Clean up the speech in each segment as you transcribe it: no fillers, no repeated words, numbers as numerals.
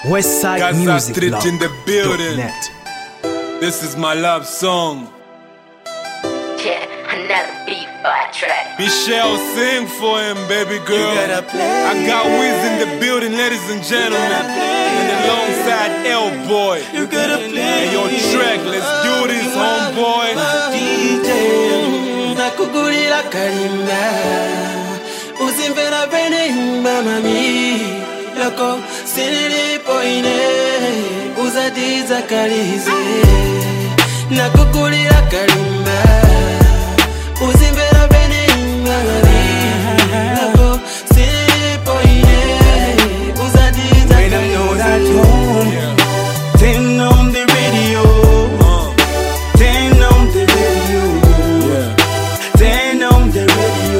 WestsideMusicLove.net. This is my love song. Yeah, another beat for a track. Michelle, sing for him, baby girl. I got Wiz in the building, ladies and gentlemen. And alongside L-Boy. And your track, let's do this, homeboy. DJ, nakugulira kalimba uzimbera bene mami loko sinilipo ine uzadiza kalize nakugulira kalimba uzimbera bene mami loko sinilipo ine uzadiza kalize. When I'm not at home, turn on the radio. Turn on the radio. Turn on the radio.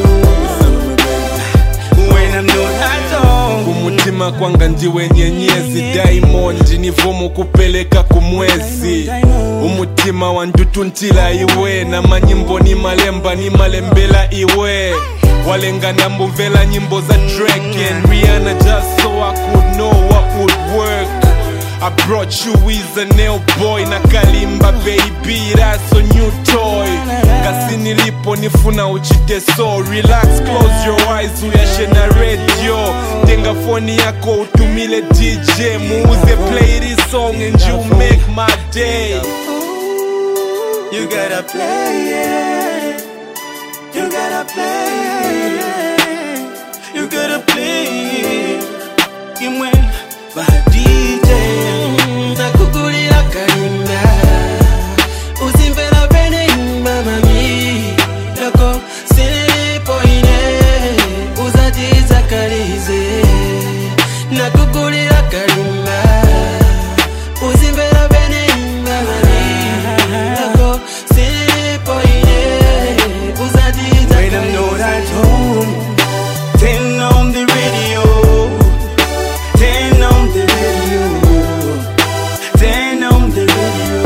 When I'm not at home. Kumutima kwanga ndiwe nyenyezi Diamond nivomo kupeleka kumwezi. Umutima wandutuntila iwe na manyimbo ni malemba ni malembela iwe. Walenga nambuvela nyimbo za Drake and Rihanna just so I could know what would work. I brought you with a nail boy na kalimba baby, that's a new toy. Kasi nilipo nifuna uchite so relax, close your eyes uyashe na radio. Tenga phone yako utumile DJ, muuze play this song and you make my day. You gotta play it. You gotta play it. You gotta play it. Kimwe ba DJ nakugulira kalimba uzimbera bene mami loko silipo ine uzadiza kalize nakugulira kalimba uzimbera bene mami loko silipo ine uzadiza kalize. When I'm not at home, turn on the radio. Turn on the radio. Turn on the radio.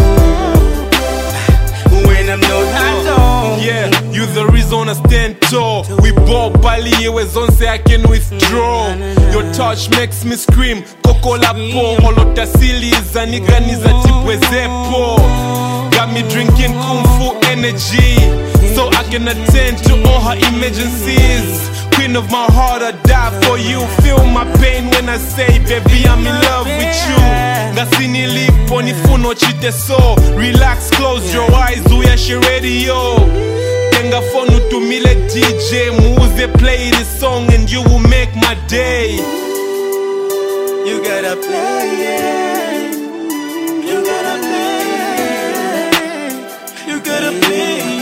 When I'm not at home. Yeah, you the reason I stand tall. We bought Bali, it was on say I can withdraw. Your touch makes me scream. Koko la po, holota siliza, niganiza tipwezepo. Got me drinking kung fu energy, so I can attend to all her emergencies. Queen of my heart, I die for you. Feel my pain when I say, baby, I'm in love with you. Ngasini lipo nifuno chite so. Relax, close your eyes, uyashe radio. Tenga phone utumile DJ, muuze play this song and you will make my day. You gotta play it. You gotta play it. You gotta play it.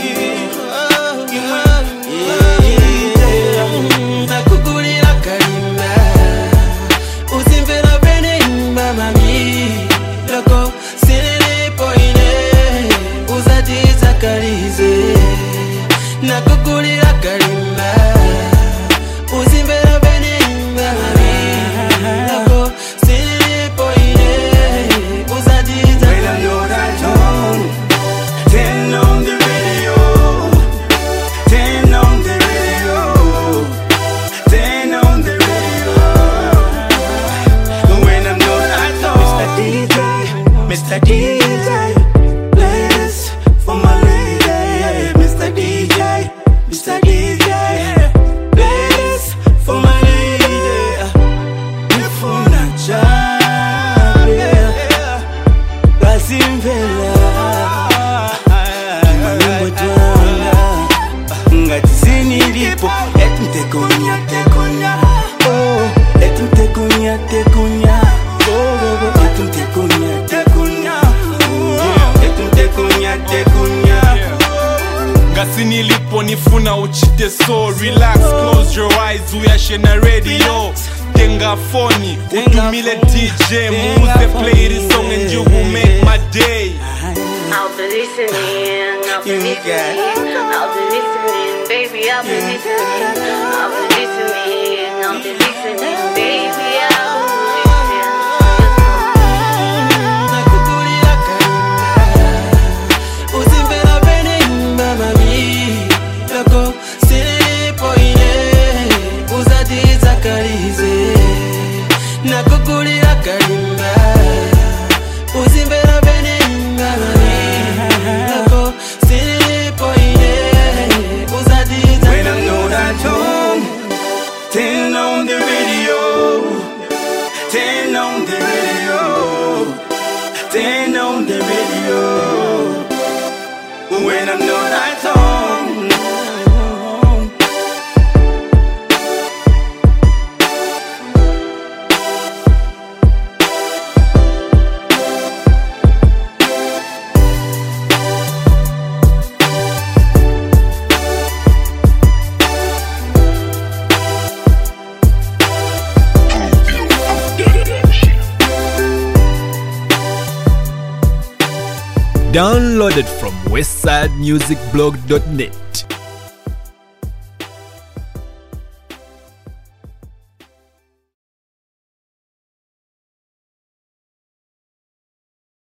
Nakugulira kalimba uzimbera bene mami loko silipo ine uzadiza kalize nakugulira kalimba uzimbera bene mami loko silipo ine uzadiza kalize. When I'm not at home, turn on the radio. Turn on the radio. Turn on the radio. When I'm not at home. Mr. DJ, play this for my lady. Mr. DJ, play this for my lady. If I'm not Charlie, Basimvela, Manumbo Tuanga, Ngatizini Lipo, Etuntekonya, oh, Etuntekonya, oh, Etuntekonya, Etuntekonya. Ngasini lipo nifuna uchite so. Relax, close your eyes, uyashe na radio. Tenga phone, utumile DJ, muuze play this song and you will make my day. I'll be listening, I'll be listening, I'll be listening, baby, I'll be listening, I'll be listening, I'll be listening, baby, I'll be listening. Nakugulira kalimba uzimbera bene mami loko silipo ine uzadiza kalize nakugulira kalimba turn on the radio when I'm not at home. Downloaded from westsidemusicblog.net.